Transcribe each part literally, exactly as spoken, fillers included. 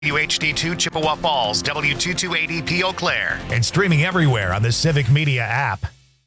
W H D two Chippewa Falls, W two two eight zero P Eau Claire, and streaming everywhere on the Civic Media app.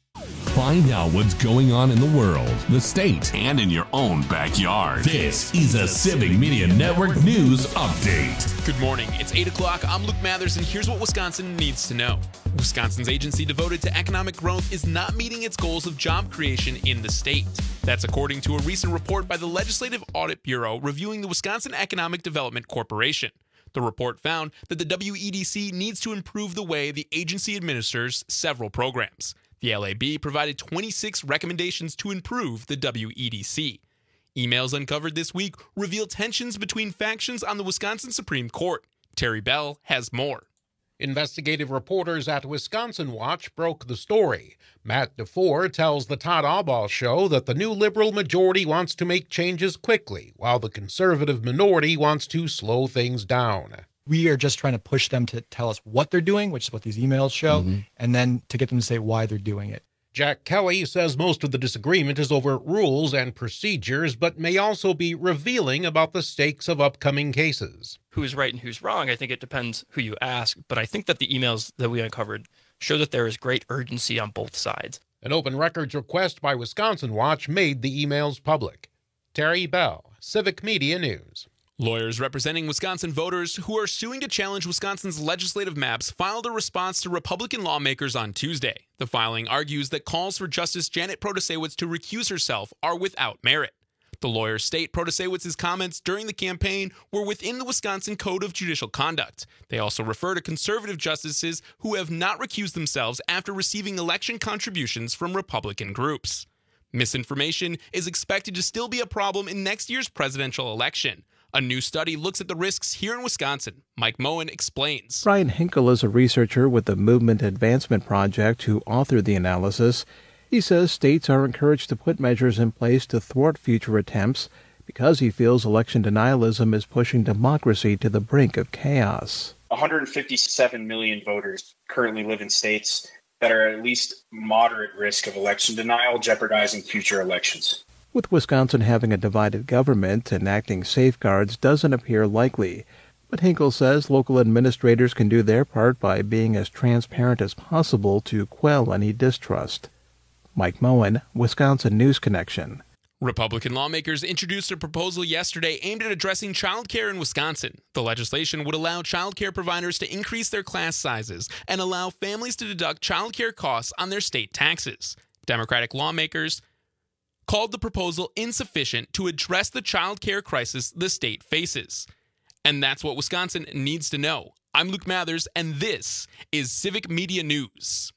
Find out what's going on in the world, the state, and in your own backyard. This is a Civic Media Network News Update. Good morning. It's eight o'clock. I'm Luke Mathers, and here's what Wisconsin needs to know. Wisconsin's agency devoted to economic growth is not meeting its goals of job creation in the state. That's according to a recent report by the Legislative Audit Bureau reviewing the Wisconsin Economic Development Corporation. The report found that the W E D C needs to improve the way the agency administers several programs. The L A B provided twenty-six recommendations to improve the W E D C. Emails uncovered this week reveal tensions between factions on the Wisconsin Supreme Court. Terry Bell has more. Investigative reporters at Wisconsin Watch broke the story. Matt DeFore tells the Todd Albaugh Show that the new liberal majority wants to make changes quickly, while the conservative minority wants to slow things down. We are just trying to push them to tell us what they're doing, which is what these emails show, mm-hmm. and then to get them to say why they're doing it. Jack Kelly says most of the disagreement is over rules and procedures, but may also be revealing about the stakes of upcoming cases. Who's right and who's wrong, I think it depends who you ask, but I think that the emails that we uncovered show that there is great urgency on both sides. An open records request by Wisconsin Watch made the emails public. Terry Bell, Civic Media News. Lawyers representing Wisconsin voters who are suing to challenge Wisconsin's legislative maps filed a response to Republican lawmakers on Tuesday. The filing argues that calls for Justice Janet Protasiewicz to recuse herself are without merit. The lawyers state Protasiewicz's comments during the campaign were within the Wisconsin Code of Judicial Conduct. They also refer to conservative justices who have not recused themselves after receiving election contributions from Republican groups. Misinformation is expected to still be a problem in next year's presidential election. A new study looks at the risks here in Wisconsin. Mike Moen explains. Brian Hinkle is a researcher with the Movement Advancement Project who authored the analysis. He says states are encouraged to put measures in place to thwart future attempts because he feels election denialism is pushing democracy to the brink of chaos. one hundred fifty-seven million voters currently live in states that are at least moderate risk of election denial, jeopardizing future elections. With Wisconsin having a divided government, enacting safeguards doesn't appear likely. But Hinkle says local administrators can do their part by being as transparent as possible to quell any distrust. Mike Moen, Wisconsin News Connection. Republican lawmakers introduced a proposal yesterday aimed at addressing child care in Wisconsin. The legislation would allow child care providers to increase their class sizes and allow families to deduct child care costs on their state taxes. Democratic lawmakers called the proposal insufficient to address the child care crisis the state faces. And that's what Wisconsin needs to know. I'm Luke Mathers, and this is Civic Media News.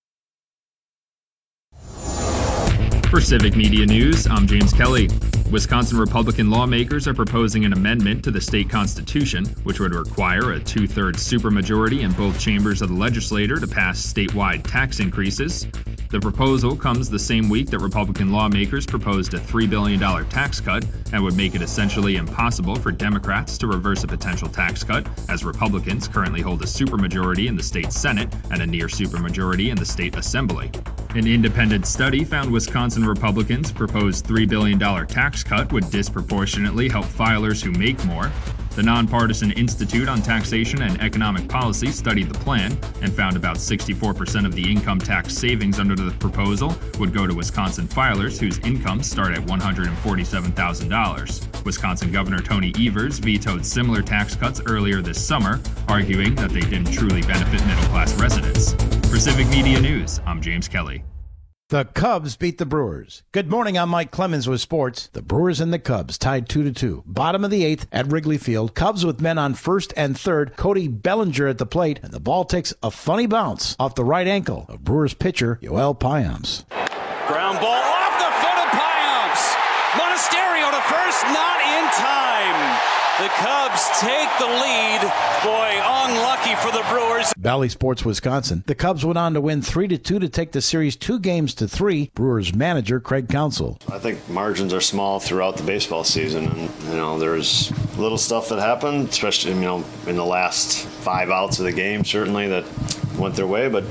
For Civic Media News, I'm James Kelly. Wisconsin Republican lawmakers are proposing an amendment to the state constitution, which would require a two-thirds supermajority in both chambers of the legislature to pass statewide tax increases. The proposal comes the same week that Republican lawmakers proposed a three billion dollars tax cut and would make it essentially impossible for Democrats to reverse a potential tax cut, as Republicans currently hold a supermajority in the state Senate and a near supermajority in the state Assembly. An independent study found Wisconsin Republicans' proposed three billion dollars tax cut would disproportionately help filers who make more. The Nonpartisan Institute on Taxation and Economic Policy studied the plan and found about sixty-four percent of the income tax savings under the proposal would go to Wisconsin filers whose incomes start at one hundred forty-seven thousand dollars. Wisconsin Governor Tony Evers vetoed similar tax cuts earlier this summer, arguing that they didn't truly benefit middle-class residents. For Civic Media News, I'm James Kelly. The Cubs beat the Brewers. Good morning, I'm Mike Clemens with sports. The Brewers and the Cubs tied two to two. Bottom of the eighth at Wrigley Field. Cubs with men on first and third. Cody Bellinger at the plate, and the ball takes a funny bounce off the right ankle of Brewers pitcher Yoel Payamps. Ground ball off the foot of Payamps. Monasterio to first, not in time. The Cubs take the lead. Boy, unlucky for the Brewers. Valley Sports Wisconsin. The Cubs went on to win three to two to take the series two games to three. Brewers manager Craig Counsell. I think margins are small throughout the baseball season, and you know there's little stuff that happened, especially you know in the last five outs of the game, certainly that went their way. But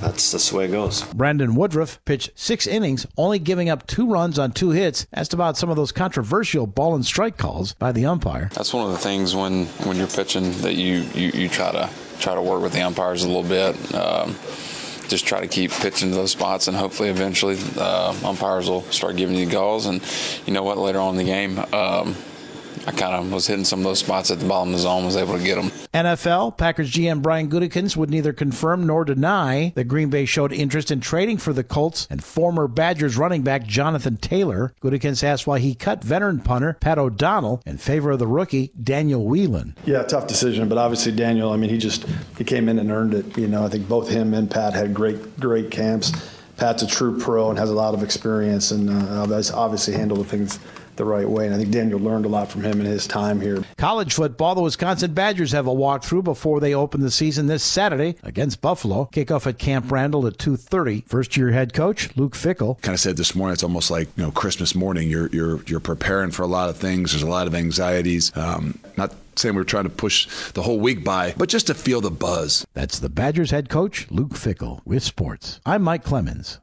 that's, that's the way it goes. Brandon Woodruff pitched six innings, only giving up two runs on two hits. Asked about some of those controversial ball and strike calls by the umpire. That's one of the things when, when you're pitching that you, you, you try to try to work with the umpires a little bit. Um, just try to keep pitching to those spots, and hopefully eventually uh, umpires will start giving you calls. And you know what, later on in the game, um, I kind of was hitting some of those spots at the bottom of the zone, was able to get them. N F L, Packers G M Brian Gutekunst would neither confirm nor deny that Green Bay showed interest in trading for the Colts and former Badgers running back Jonathan Taylor. Gutekunst asked why he cut veteran punter Pat O'Donnell in favor of the rookie Daniel Whelan. Yeah, tough decision, but obviously Daniel, I mean, he just he came in and earned it. You know, I think both him and Pat had great, great camps. Pat's a true pro and has a lot of experience, and uh, obviously handled things the right way. And I think Daniel learned a lot from him in his time here. College football, the Wisconsin Badgers have a walkthrough before they open the season this Saturday against Buffalo. Kickoff at Camp Randall at two thirty. First-year head coach Luke Fickell. Kind of said this morning, it's almost like, you know, Christmas morning. You're you're you're preparing for a lot of things. There's a lot of anxieties. Um, not saying we're trying to push the whole week by, but just to feel the buzz. That's the Badgers head coach Luke Fickell with sports. I'm Mike Clemens.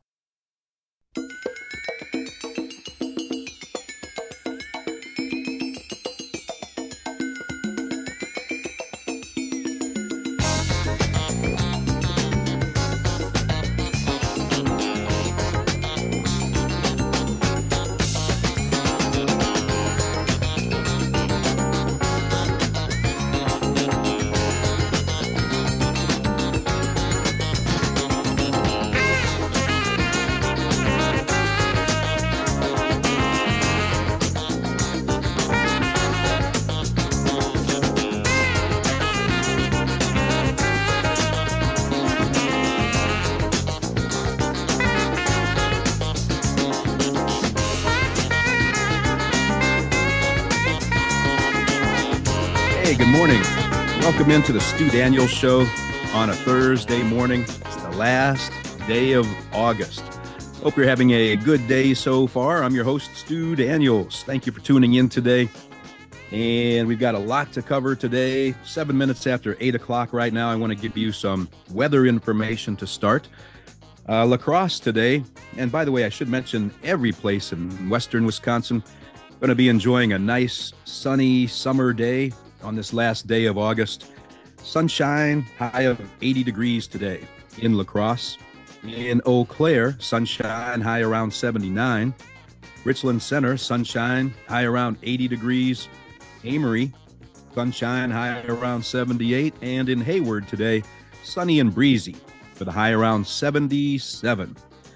Good morning. Welcome into the Stu Daniels Show on a Thursday morning. It's the last day of August. Hope you're having a good day so far. I'm your host, Stu Daniels. Thank you for tuning in today. And we've got a lot to cover today. Seven minutes after eight o'clock right now, I want to give you some weather information to start. Uh, La Crosse today, and by the way, I should mention every place in western Wisconsin going to be enjoying a nice sunny summer day on this last day of August. Sunshine, high of eighty degrees today in La Crosse. In Eau Claire, sunshine, high around seventy-nine. Richland Center, sunshine, high around eighty degrees. Amory, sunshine, high around seventy-eight. And in Hayward today, sunny and breezy with a high around seventy-seven.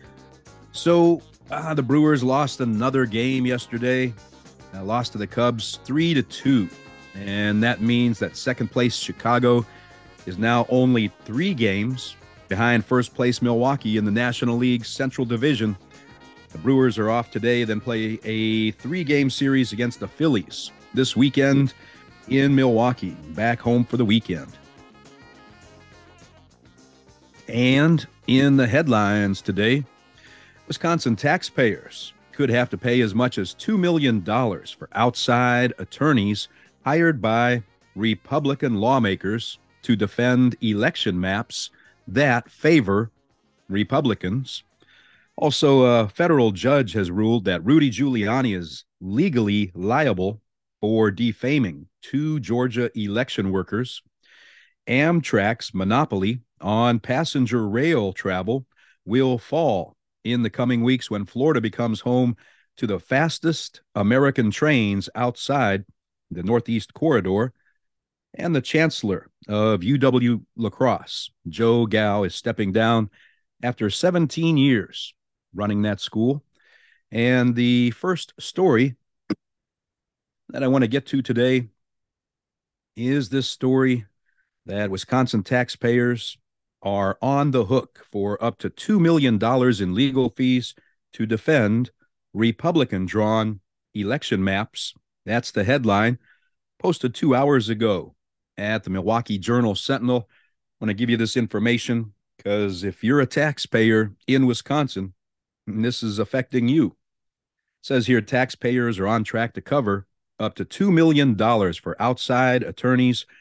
So uh, the Brewers lost another game yesterday. Uh, lost to the Cubs three to two. And that means that second place Chicago is now only three games behind first place Milwaukee in the National League Central Division. The Brewers are off today, then play a three-game series against the Phillies this weekend in Milwaukee, back home for the weekend. And in the headlines today, Wisconsin taxpayers could have to pay as much as two million dollars for outside attorneys hired by Republican lawmakers to defend election maps that favor Republicans. Also, a federal judge has ruled that Rudy Giuliani is legally liable for defaming two Georgia election workers. Amtrak's monopoly on passenger rail travel will fall in the coming weeks when Florida becomes home to the fastest American trains outside the Northeast Corridor. And the chancellor of U W La Crosse, Joe Gao, is stepping down after seventeen years running that school. And the first story that I want to get to today is this story that Wisconsin taxpayers are on the hook for up to two million dollars in legal fees to defend Republican-drawn election maps. That's the headline, posted two hours ago at the Milwaukee Journal-Sentinel. I want to give you this information because if you're a taxpayer in Wisconsin, this is affecting you. It says here taxpayers are on track to cover up to two million dollars for outside attorneys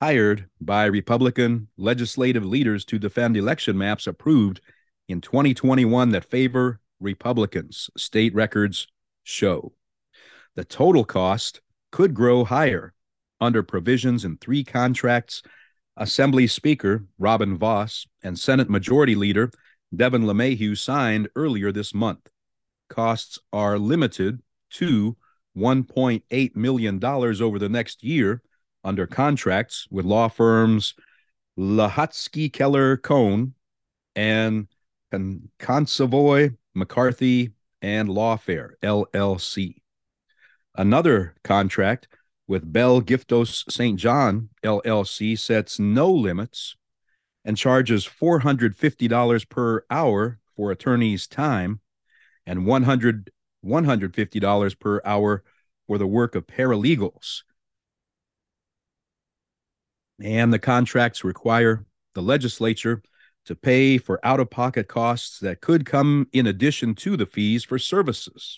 hired by Republican legislative leaders to defend election maps approved in twenty twenty-one that favor Republicans, state records show. The total cost could grow higher under provisions in three contracts Assembly Speaker Robin Vos and Senate Majority Leader Devin LeMahieu signed earlier this month. Costs are limited to one point eight million dollars over the next year under contracts with law firms Lahotsky Keller Cohn and Consavoy McCarthy and Lawfare, L L C. Another contract with Bell Giftos Saint John, L L C, sets no limits and charges four hundred fifty dollars per hour for attorneys' time and one hundred, one hundred fifty dollars per hour for the work of paralegals. And the contracts require the legislature to pay for out-of-pocket costs that could come in addition to the fees for services.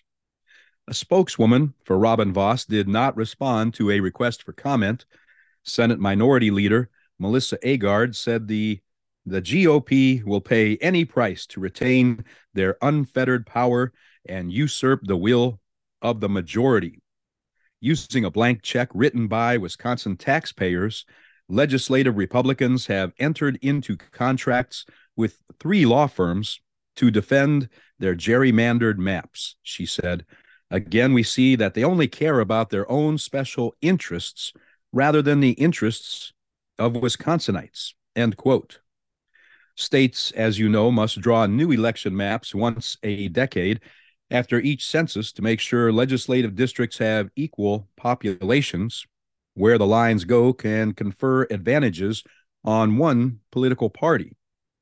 A spokeswoman for Robin Vos did not respond to a request for comment. Senate Minority Leader Melissa Agard said the, the G O P will pay any price to retain their unfettered power and usurp the will of the majority. Using a blank check written by Wisconsin taxpayers, legislative Republicans have entered into contracts with three law firms to defend their gerrymandered maps, she said. Again, we see that they only care about their own special interests rather than the interests of Wisconsinites, end quote. States, as you know, must draw new election maps once a decade after each census to make sure legislative districts have equal populations. Where the lines go can confer advantages on one political party.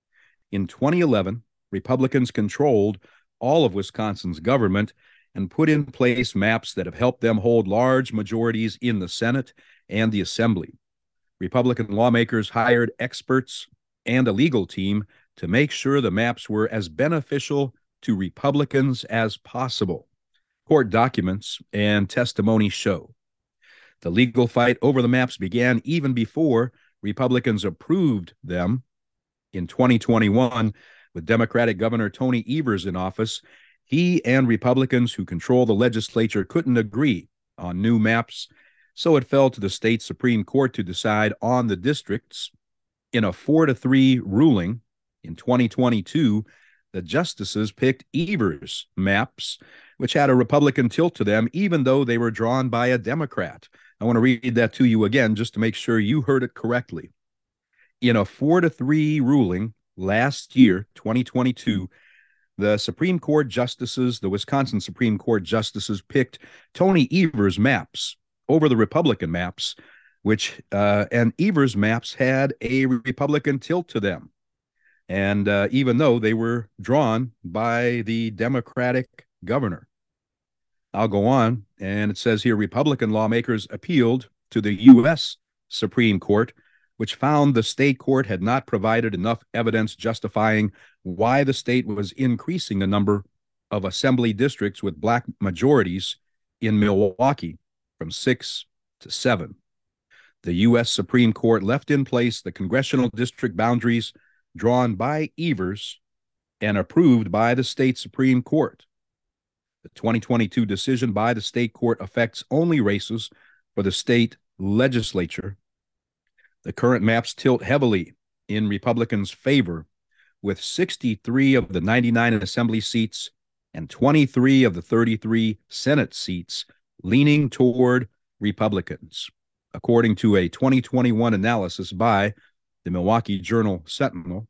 In twenty eleven, Republicans controlled all of Wisconsin's government and put in place maps that have helped them hold large majorities in the Senate and the Assembly. Republican lawmakers hired experts and a legal team to make sure the maps were as beneficial to Republicans as possible. Court documents and testimony show. The legal fight over the maps began even before Republicans approved them. In twenty twenty-one, with Democratic Governor Tony Evers in office, he and Republicans who control the legislature couldn't agree on new maps, so it fell to the state Supreme Court to decide on the districts. In a four to three ruling in twenty twenty-two, the justices picked Evers' maps, which had a Republican tilt to them, even though they were drawn by a Democrat. I want to read that to you again just to make sure you heard it correctly. In a four to three ruling last year, twenty twenty-two, the Supreme Court justices, the Wisconsin Supreme Court justices, picked Tony Evers' maps over the Republican maps, which uh, and Evers' maps had a Republican tilt to them. And uh, even though they were drawn by the Democratic governor. I'll go on, and it says here, Republican lawmakers appealed to the U S Supreme Court, which found the state court had not provided enough evidence justifying why the state was increasing the number of assembly districts with black majorities in Milwaukee from six to seven. The U S Supreme Court left in place the congressional district boundaries drawn by Evers and approved by the state Supreme Court. The twenty twenty-two decision by the state court affects only races for the state legislature. The current maps tilt heavily in Republicans' favor, with sixty-three of the ninety-nine assembly seats and twenty-three of the thirty-three Senate seats leaning toward Republicans, according to a twenty twenty-one analysis by the Milwaukee Journal Sentinel.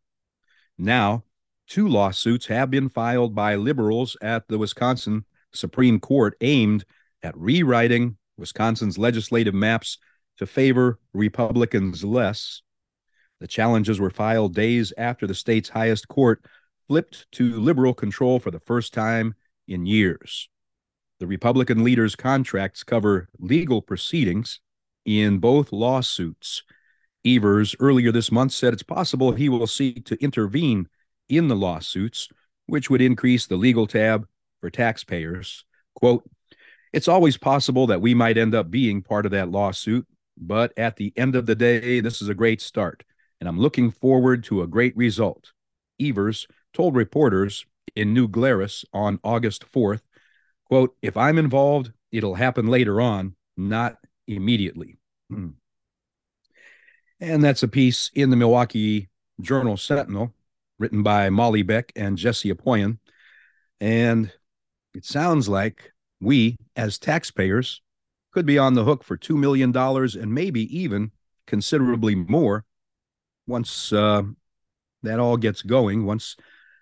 Now, two lawsuits have been filed by liberals at the Wisconsin Supreme Court aimed at rewriting Wisconsin's legislative maps to favor Republicans less. The challenges were filed days after the state's highest court flipped to liberal control for the first time in years. The Republican leaders' contracts cover legal proceedings in both lawsuits. Evers earlier this month said it's possible he will seek to intervene in the lawsuits, which would increase the legal tab for taxpayers. Quote, "It's always possible that we might end up being part of that lawsuit. but at the end of the day, this is a great start, and I'm looking forward to a great result. Evers told reporters in New Glarus on August fourth, quote, "If I'm involved, it'll happen later on, not immediately." Hmm. And that's a piece in the Milwaukee Journal-Sentinel written by Molly Beck and Jesse Apoyan. And it sounds like we, as taxpayers, could be on the hook for two million dollars and maybe even considerably more once uh, that all gets going, once,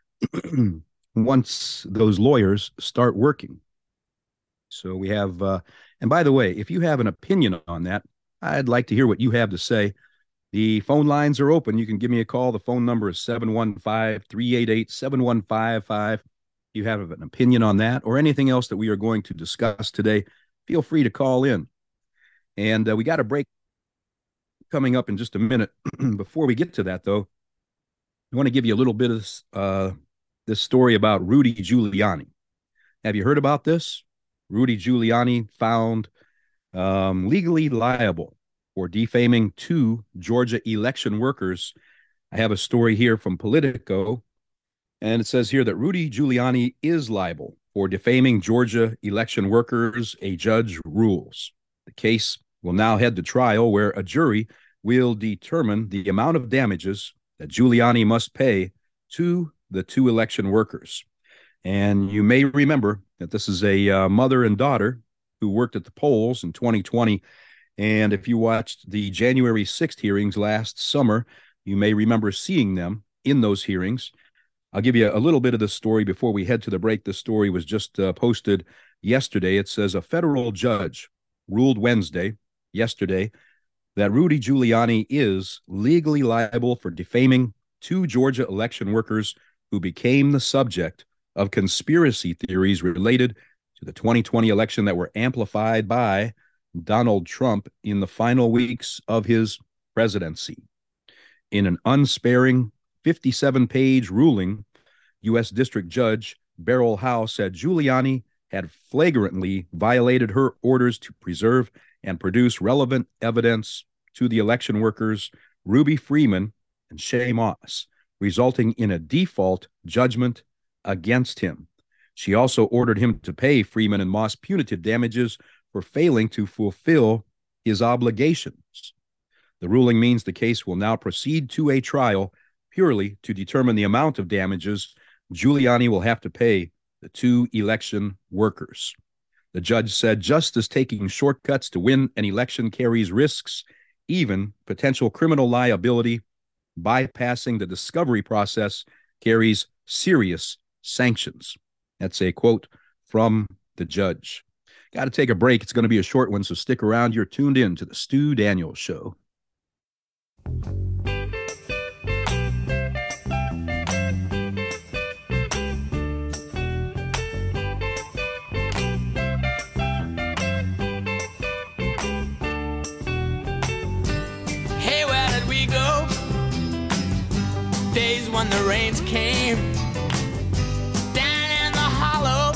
once those lawyers start working. So we have, uh, and by the way, if you have an opinion on that, I'd like to hear what you have to say. The phone lines are open. You can give me a call. The phone number is seven one five, three eight eight, seven one five five. If you have an opinion on that or anything else that we are going to discuss today, feel free to call in. And uh, we got a break coming up in just a minute. Before we get to that, though, I want to give you a little bit of uh, this story about Rudy Giuliani. Have you heard about this? Rudy Giuliani found um, legally liable for defaming two Georgia election workers. I have a story here from Politico, and it says here that Rudy Giuliani is liable for defaming Georgia election workers, a judge rules. The case will now head to trial, where a jury will determine the amount of damages that Giuliani must pay to the two election workers. And you may remember that this is a uh, mother and daughter who worked at the polls in twenty twenty. And if you watched the January sixth hearings last summer, you may remember seeing them in those hearings. I'll give you a little bit of the story before we head to the break. The story was just uh, posted yesterday. It says a federal judge ruled Wednesday, yesterday, that Rudy Giuliani is legally liable for defaming two Georgia election workers who became the subject of conspiracy theories related to the twenty twenty election that were amplified by Donald Trump in the final weeks of his presidency. In an unsparing fifty-seven page ruling, U S District Judge Beryl Howe said Giuliani had flagrantly violated her orders to preserve and produce relevant evidence to the election workers Ruby Freeman and Shay Moss, resulting in a default judgment against him. She also ordered him to pay Freeman and Moss punitive damages for failing to fulfill his obligations. The ruling means the case will now proceed to a trial purely to determine the amount of damages Giuliani will have to pay the two election workers. The judge said just as taking shortcuts to win an election carries risks, even potential criminal liability, bypassing the discovery process carries serious sanctions. That's a quote from the judge. Got to take a break. It's going to be a short one, so stick around. You're tuned in to the Stu Daniels Show. Hey, where did we go? Days when the rains came down in the hollow,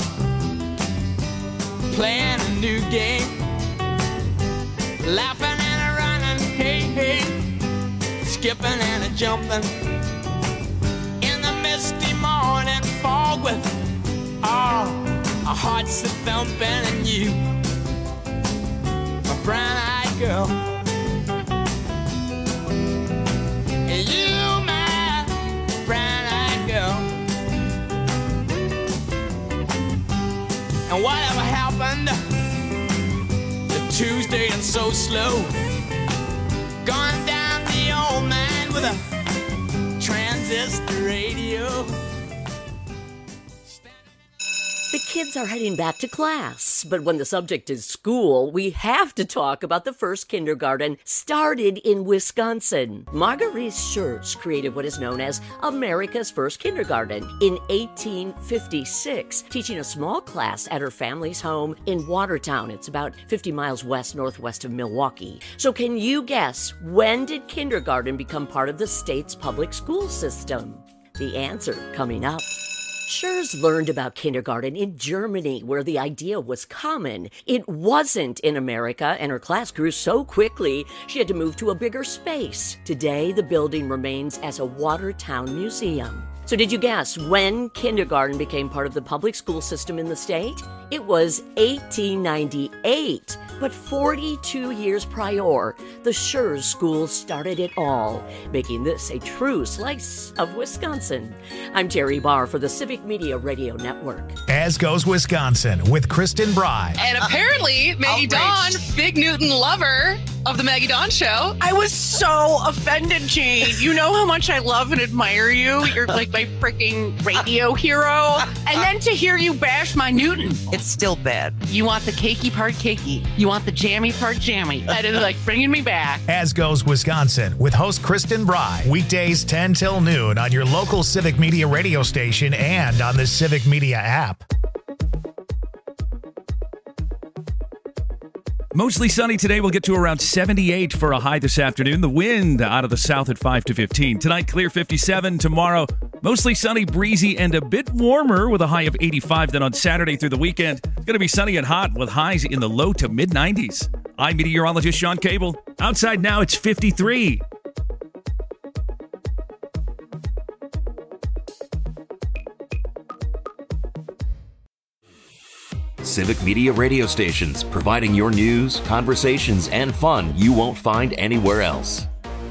playing a new game, laughing and a running, hey, hey, skipping and a jumping, in the misty morning fog with all our hearts a thumping, and you, my brown-eyed girl, and you, my brown-eyed girl, and whatever happened to Tuesday and so slow, gone down the old man with a transistor radio. The kids are heading back to class, but when the subject is school, we have to talk about the first kindergarten started in Wisconsin. Marguerite Schertz created what is known as America's first kindergarten in eighteen fifty-six, teaching a small class at her family's home in Watertown. It's about fifty miles west-northwest of Milwaukee. So can you guess, when did kindergarten become part of the state's public school system? The answer coming up. Schurz learned about kindergarten in Germany, where the idea was common. It wasn't in America, and her class grew so quickly, she had to move to a bigger space. Today, the building remains as a Watertown museum. So did you guess when kindergarten became part of the public school system in the state? It was eighteen ninety-eight. But forty-two years prior, the Schurz School started it all, making this a true slice of Wisconsin. I'm Terry Barr for the Civic Media Radio Network. As goes Wisconsin with Kristen Bry. And apparently, Maggie Dawn, Big Newton lover of the Maggie Dawn Show. I was so offended, Jane. You know how much I love and admire you. You're like my freaking radio hero. And then to hear you bash my Newton. It's still bad. You want the cakey part cakey. You want the jammy part jammy. That is like bringing me back. As goes Wisconsin with host Kristen Bry. Weekdays ten till noon on your local Civic Media radio station and on the Civic Media app. Mostly sunny today. We'll get to around seventy-eight for a high this afternoon. The wind out of the south at five to fifteen. Tonight, clear fifty-seven. Tomorrow, mostly sunny, breezy, and a bit warmer with a high of eighty-five. Then on Saturday through the weekend, it's going to be sunny and hot with highs in the low to mid nineties. I'm meteorologist Sean Cable. Outside now, it's fifty-three. Civic Media radio stations, providing your news, conversations, and fun you won't find anywhere else.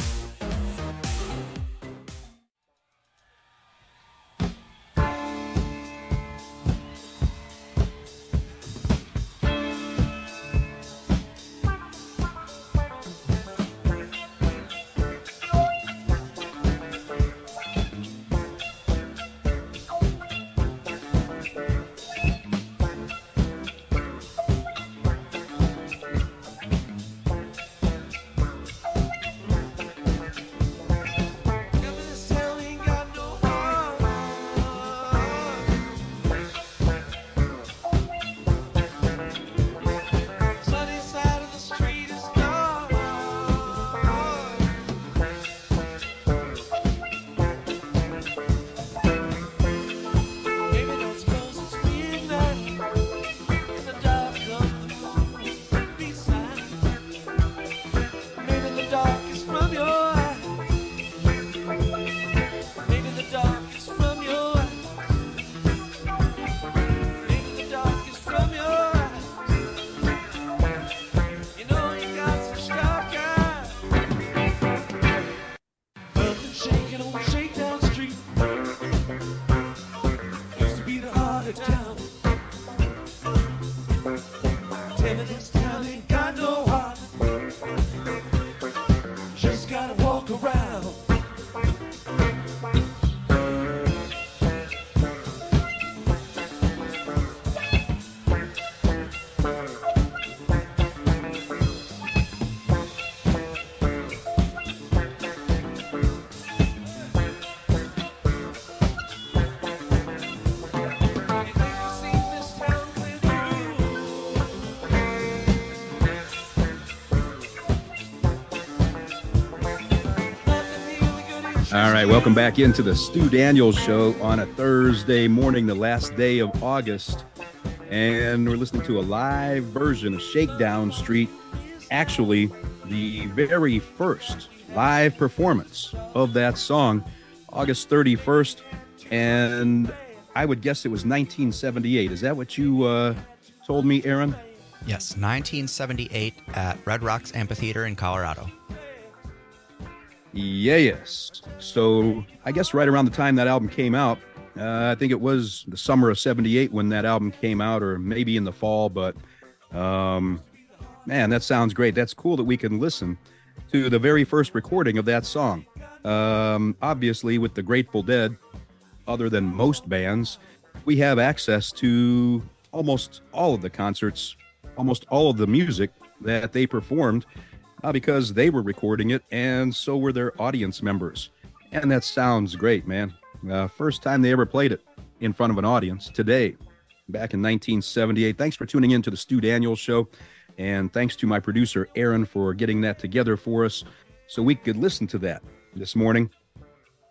All right, welcome back into the Stu Daniels Show on a Thursday morning, the last day of August. And we're listening to a live version of Shakedown Street, actually the very first live performance of that song, August thirty-first. And I would guess it was nineteen seventy-eight. Is that what you uh, told me, Aaron? Yes, nineteen seventy-eight at Red Rocks Amphitheater in Colorado. Yeah, yes. So I guess right around the time that album came out, uh, I think it was the summer of seventy-eight when that album came out, or maybe in the fall. But um, man, that sounds great. That's cool that we can listen to the very first recording of that song. Um, obviously, with the Grateful Dead, other than most bands, we have access to almost all of the concerts, almost all of the music that they performed. Uh, because they were recording it, and so were their audience members. And that sounds great, man. Uh, first time they ever played it in front of an audience today, back in nineteen seventy-eight. Thanks for tuning in to the Stu Daniels Show, and thanks to my producer, Aaron, for getting that together for us so we could listen to that this morning.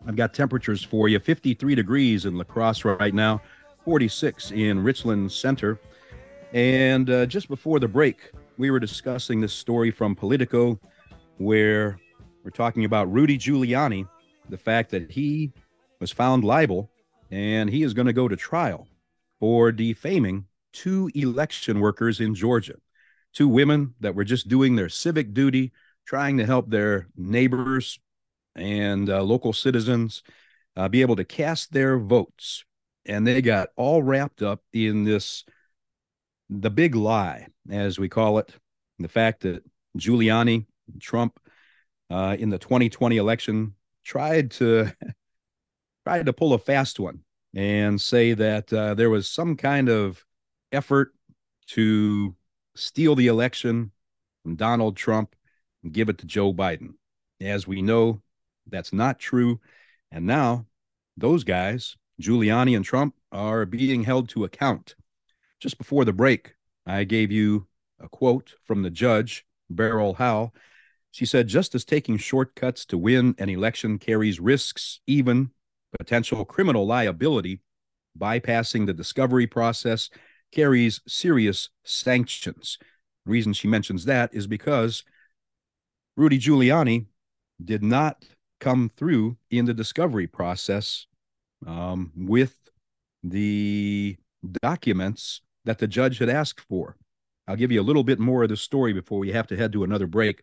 I've got temperatures for you. fifty-three degrees in La Crosse right now, forty-six in Richland Center. And uh, just before the break, we were discussing this story from Politico where we're talking about Rudy Giuliani, the fact that he was found liable and he is going to go to trial for defaming two election workers in Georgia, two women that were just doing their civic duty, trying to help their neighbors and uh, local citizens uh, be able to cast their votes. And they got all wrapped up in this, the big lie, as we call it, the fact that Giuliani, Trump, uh, in the twenty twenty election tried to tried to pull a fast one and say that uh, there was some kind of effort to steal the election from Donald Trump and give it to Joe Biden. As we know, that's not true. And now those guys, Giuliani and Trump, are being held to account. Just before the break, I gave you a quote from the judge, Beryl Howell. She said, just as taking shortcuts to win an election carries risks, even potential criminal liability, bypassing the discovery process carries serious sanctions. The reason she mentions that is because Rudy Giuliani did not come through in the discovery process um, with the documents that the judge had asked for. I'll give you a little bit more of the story before we have to head to another break.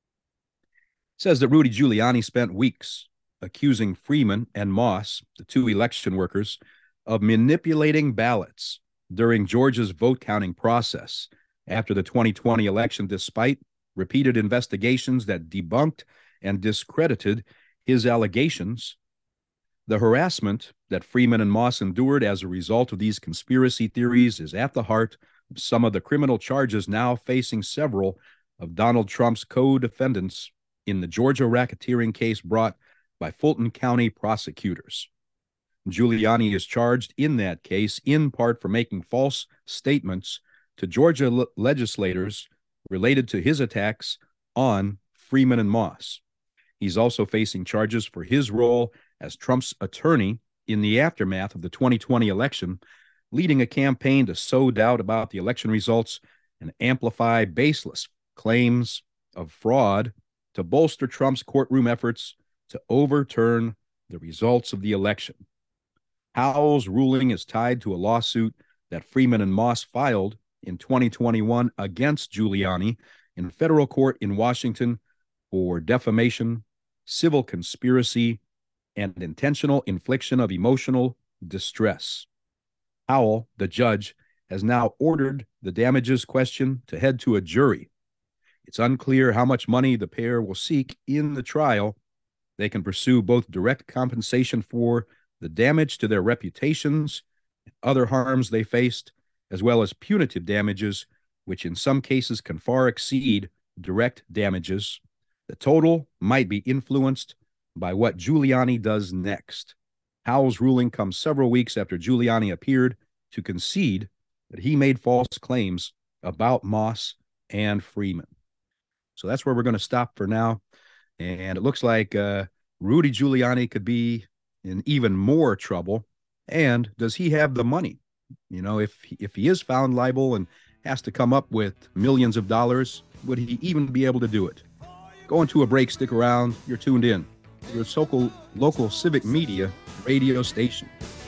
It says that Rudy Giuliani spent weeks accusing Freeman and Moss, the two election workers, of manipulating ballots during Georgia's vote counting process after the twenty twenty election, despite repeated investigations that debunked and discredited his allegations. The harassment that Freeman and Moss endured as a result of these conspiracy theories is at the heart of some of the criminal charges now facing several of Donald Trump's co-defendants in the Georgia racketeering case brought by Fulton County prosecutors. Giuliani is charged in that case in part for making false statements to Georgia le- legislators related to his attacks on Freeman and Moss. He's also facing charges for his role as Trump's attorney in the aftermath of the twenty twenty election, leading a campaign to sow doubt about the election results and amplify baseless claims of fraud to bolster Trump's courtroom efforts to overturn the results of the election. Howell's ruling is tied to a lawsuit that Freeman and Moss filed in twenty twenty-one against Giuliani in federal court in Washington for defamation, civil conspiracy, and intentional infliction of emotional distress. Howell, the judge, has now ordered the damages question to head to a jury. It's unclear how much money the pair will seek in the trial. They can pursue both direct compensation for the damage to their reputations and other harms they faced, as well as punitive damages, which in some cases can far exceed direct damages. The total might be influenced by what Giuliani does next. Howell's ruling comes several weeks after Giuliani appeared to concede that he made false claims about Moss and Freeman. So that's where we're going to stop for now. And it looks like uh, Rudy Giuliani could be in even more trouble. And does he have the money? You know, if if he is found liable and has to come up with millions of dollars, would he even be able to do it? Going to a break, stick around. You're tuned in to your local, local civic media radio station.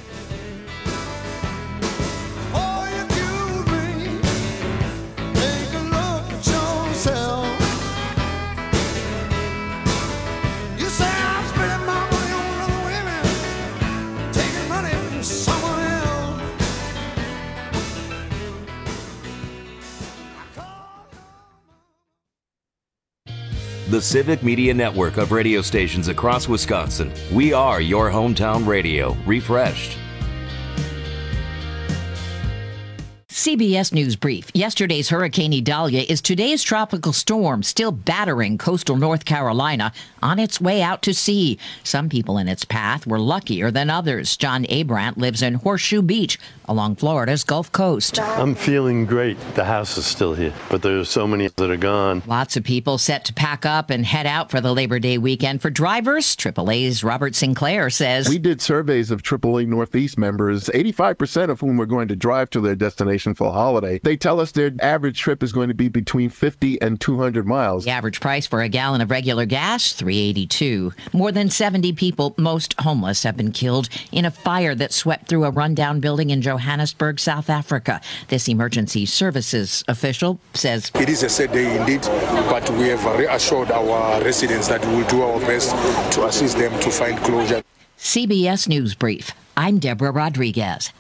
The Civic Media Network of radio stations across Wisconsin. We are your hometown radio, refreshed. C B S News Brief. Yesterday's Hurricane Idalia is today's tropical storm, still battering coastal North Carolina on its way out to sea. Some people in its path were luckier than others. John Abrant lives in Horseshoe Beach along Florida's Gulf Coast. I'm feeling great. The house is still here, but there are so many that are gone. Lots of people set to pack up and head out for the Labor Day weekend. For drivers, triple A's Robert Sinclair says, we did surveys of triple A Northeast members, eighty-five percent of whom were going to drive to their destination for a holiday. They tell us their average trip is going to be between fifty and two hundred miles. The average price for a gallon of regular gas, three eighty-two. More than seventy people, most homeless, have been killed in a fire that swept through a rundown building in Johannesburg, South Africa. This emergency services official says, it is a sad day indeed, but we have reassured our residents that we will do our best to assist them to find closure. C B S News Brief. I'm Deborah Rodriguez.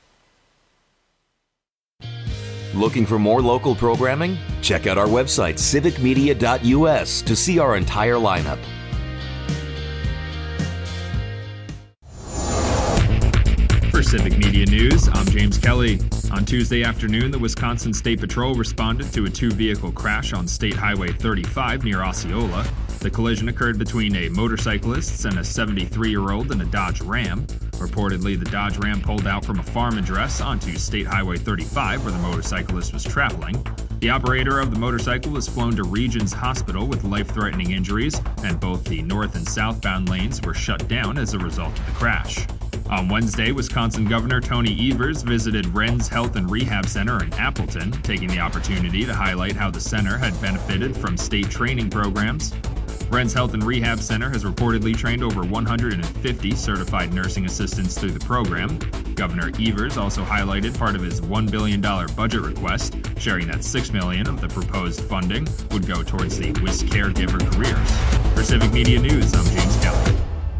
Looking for more local programming? Check out our website, civic media dot u s, to see our entire lineup. For Civic Media News, I'm James Kelly. On Tuesday afternoon, the Wisconsin State Patrol responded to a two-vehicle crash on State Highway thirty-five near Osceola. The collision occurred between a motorcyclist and a seventy-three-year-old in a Dodge Ram. Reportedly, the Dodge Ram pulled out from a farm address onto State Highway thirty-five where the motorcyclist was traveling. The operator of the motorcycle was flown to Regions Hospital with life-threatening injuries, and both the north and southbound lanes were shut down as a result of the crash. On Wednesday, Wisconsin Governor Tony Evers visited Wren's Health and Rehab Center in Appleton, taking the opportunity to highlight how the center had benefited from state training programs. Wren's Health and Rehab Center has reportedly trained over one hundred fifty certified nursing assistants through the program. Governor Evers also highlighted part of his one billion dollars budget request, sharing that six million dollars of the proposed funding would go towards the W I S caregiver careers. For Civic Media News, I'm James Kelly.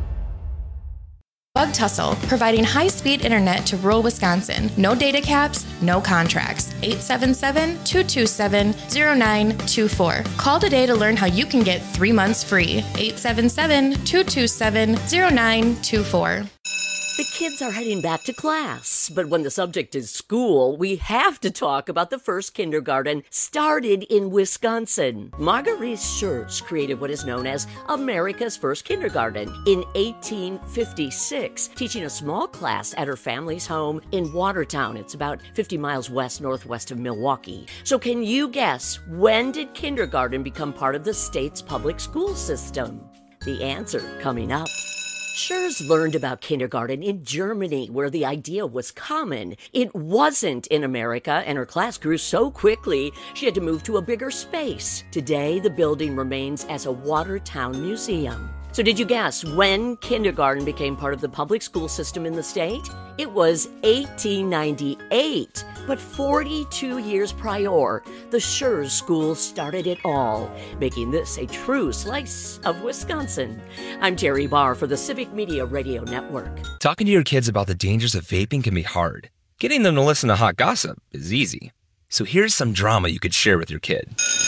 Bug Tussle, providing high-speed internet to rural Wisconsin. No data caps, no contracts. eight seven seven, two two seven, zero nine two four. Call today to learn how you can get three months free. eight seven seven, two two seven, zero nine two four. The kids are heading back to class, but when the subject is school, we have to talk about the first kindergarten started in Wisconsin. Marguerite Schurz created what is known as America's first kindergarten in eighteen fifty-six, teaching a small class at her family's home in Watertown. It's about fifty miles west northwest of Milwaukee. So can you guess, when did kindergarten become part of the state's public school system? The answer coming up. Schurz learned about kindergarten in Germany, where the idea was common. It wasn't in America, and her class grew so quickly she had to move to a bigger space. Today, the building remains as a Watertown museum. So did you guess when kindergarten became part of the public school system in the state? It was eighteen ninety-eight, but forty-two years prior, the Schurz School started it all, making this a true slice of Wisconsin. I'm Terry Barr for the Civic Media Radio Network. Talking to your kids about the dangers of vaping can be hard. Getting them to listen to hot gossip is easy. So here's some drama you could share with your kid.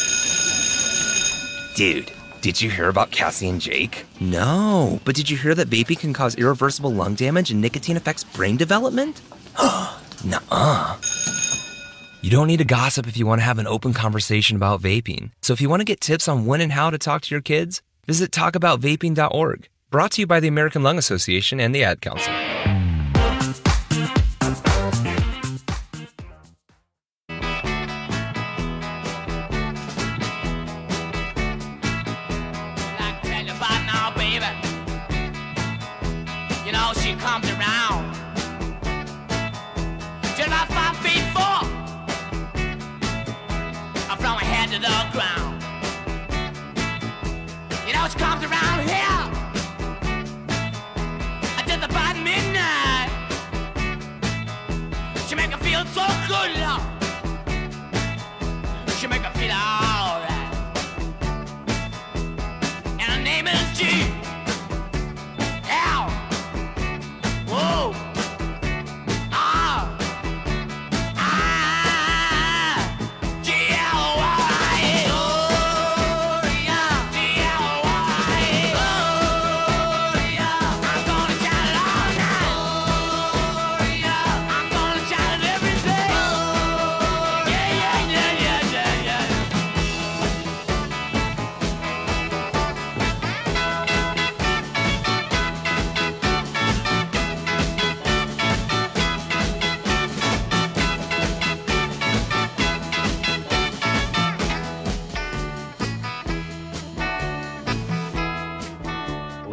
Dude, did you hear about Cassie and Jake? No, but did you hear that vaping can cause irreversible lung damage and nicotine affects brain development? Nuh-uh. You don't need to gossip if you want to have an open conversation about vaping. So if you want to get tips on when and how to talk to your kids, visit talk about vaping dot org. Brought to you by the American Lung Association and the Ad Council. She comes around just about five feet four from her head to the ground. You know she comes around here just about midnight. She make her feel so good, Lord. She make her feel alright. And her name is G.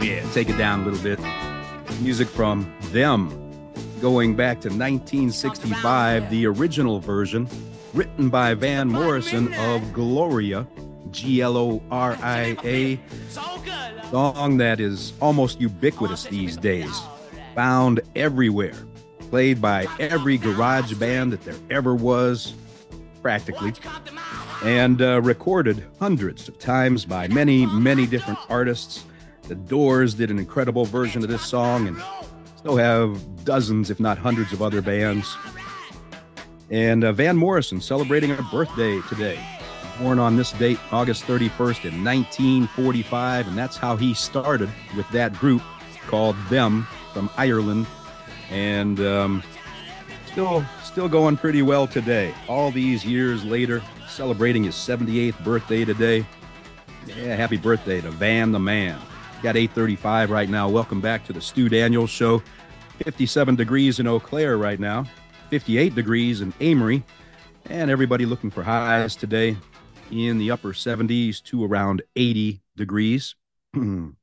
yeah, take it down a little bit. Music from Them, going back to nineteen sixty-five, the original version, written by Van Morrison of Gloria, G L O R I A, song that is almost ubiquitous these days, found everywhere, played by every garage band that there ever was, practically, and uh, recorded hundreds of times by many, many different artists. The Doors did an incredible version of this song, and so have dozens, if not hundreds, of other bands. And uh, Van Morrison celebrating her birthday today. Born on this date, August thirty-first in nineteen forty-five, and that's how he started with that group called Them from Ireland. And um, still, still going pretty well today. All these years later, celebrating his seventy-eighth birthday today. Yeah, happy birthday to Van the Man. Got eight thirty-five right now. Welcome back to the Stu Daniels Show. fifty-seven degrees in Eau Claire right now. fifty-eight degrees in Amory. And everybody looking for highs today in the upper seventies to around eighty degrees. And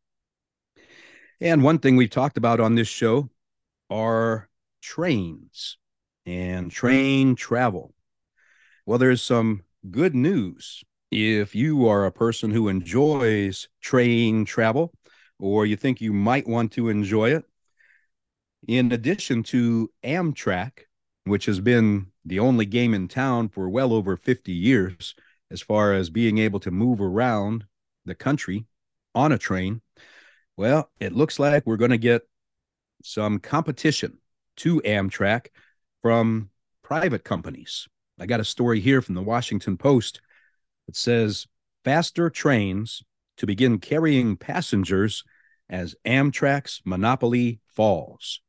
one thing we've talked about on this show are trains and train travel. Well, there's some good news. If you are a person who enjoys train travel, or you think you might want to enjoy it, in addition to Amtrak, which has been the only game in town for well over fifty years, as far as being able to move around the country on a train, well, it looks like we're going to get some competition to Amtrak from private companies. I got a story here from the Washington Post that says faster trains to begin carrying passengers as Amtrak's monopoly falls.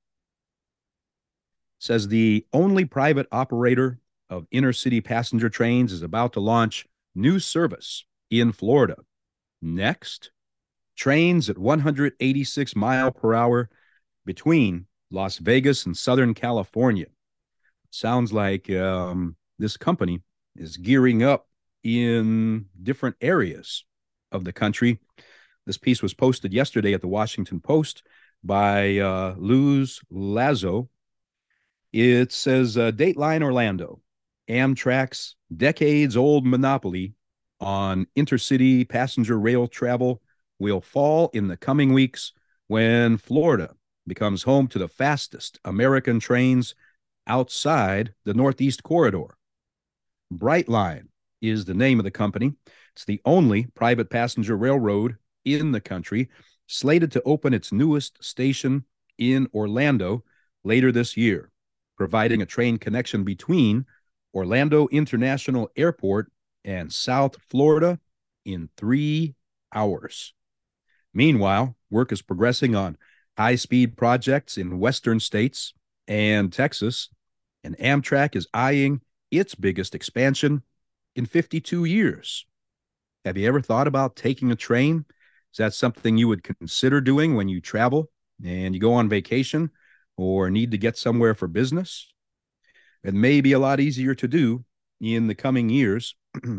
It says the only private operator of intercity passenger trains is about to launch new service in Florida. Next, trains at one hundred eighty-six miles per hour between Las Vegas and Southern California. Sounds like um, this company is gearing up in different areas of the country. This piece was posted yesterday at the Washington Post by uh, Luz Lazo. It says, uh, Dateline Orlando, Amtrak's decades-old monopoly on intercity passenger rail travel will fall in the coming weeks when Florida becomes home to the fastest American trains outside the Northeast Corridor. Brightline is the name of the company. It's the only private passenger railroad in the country, slated to open its newest station in Orlando later this year, providing a train connection between Orlando International Airport and South Florida in three hours. Meanwhile, work is progressing on high-speed projects in western states and Texas, and Amtrak is eyeing its biggest expansion in fifty-two years. Have you ever thought about taking a train? Is that something you would consider doing when you travel and you go on vacation or need to get somewhere for business? It may be a lot easier to do in the coming years.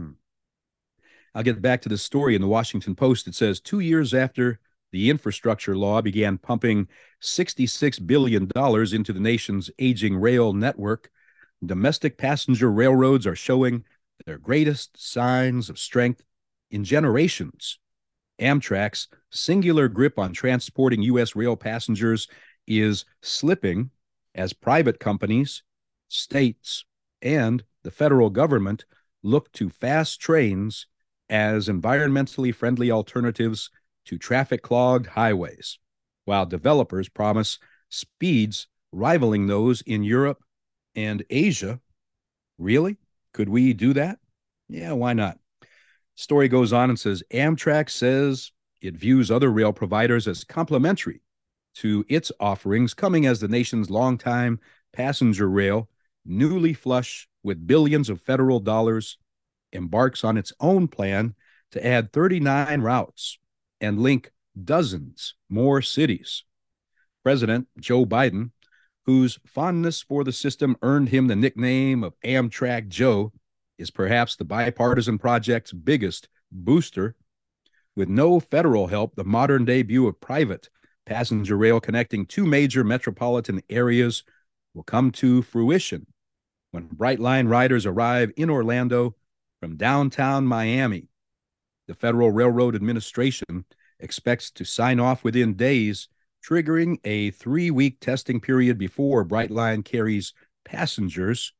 I'll get back to the story in the Washington Post. It says two years after the infrastructure law began pumping sixty-six billion dollars into the nation's aging rail network, domestic passenger railroads are showing their greatest signs of strength in generations. Amtrak's singular grip on transporting U S rail passengers is slipping as private companies, states, and the federal government look to fast trains as environmentally friendly alternatives to traffic-clogged highways, while developers promise speeds rivaling those in Europe and Asia. Really? Could we do that? Yeah, why not? Story goes on and says, Amtrak says it views other rail providers as complementary to its offerings, coming as the nation's longtime passenger rail, newly flush with billions of federal dollars, embarks on its own plan to add thirty-nine routes and link dozens more cities. President Joe Biden, whose fondness for the system earned him the nickname of Amtrak Joe, is perhaps the bipartisan project's biggest booster. With no federal help, the modern debut of private passenger rail connecting two major metropolitan areas will come to fruition when Brightline riders arrive in Orlando from downtown Miami. The Federal Railroad Administration expects to sign off within days, triggering a three-week testing period before Brightline carries passengers.